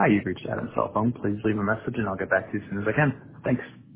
Hi, you've reached Adam's cell phone. Please leave a message and I'll get back to you as soon as I can. Thanks.